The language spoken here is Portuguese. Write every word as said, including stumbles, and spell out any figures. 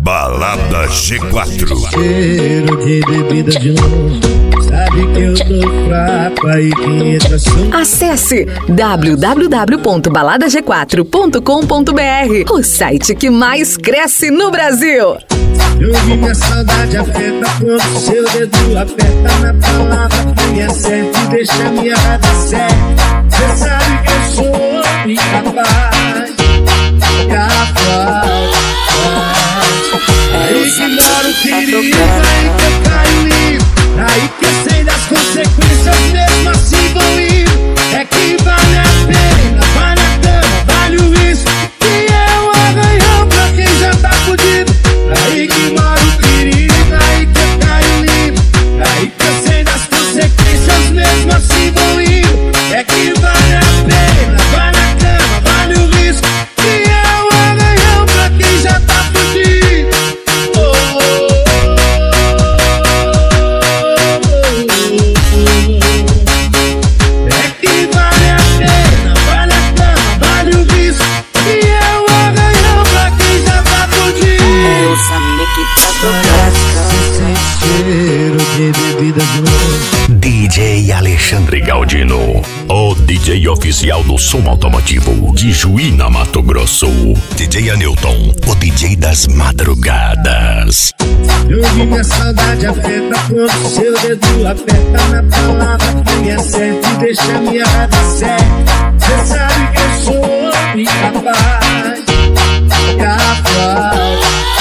Balada G quatro. Cheiro de bebida de novo. Sabe que eu tô fraco aí que entra som. Acesse w w w ponto balada g quatro ponto com ponto b r, o site que mais cresce no Brasil. Eu vi minha saudade afeta quando seu dedo aperta na palavra que me acerta e deixa minha raiva séria. Cê sabe que eu sou incapaz, capaz. Aí que mora o perigo, aí que eu caio livre. Aí que eu sei das consequências, mesmo assim vou ir. É que vale a pena, vale a cama, vale o risco. E é um arranhão pra quem já tá fudido. Aí que mora o perigo, aí que eu caio livre. Aí que eu sei das consequências, mesmo assim vou ir. É que vale a pena, vale a cama, vale o risco. E é um arranhão pra quem já tá fudido. D J Alexandre Galdino, o D J oficial do som automotivo de Juína, Mato Grosso. D J Anilton, o D J das madrugadas. Eu vi minha saudade afeta quando seu dedo aperta na palavra que me acerta e deixa minha raiva séria. Cê sabe que eu sou incapaz, capaz.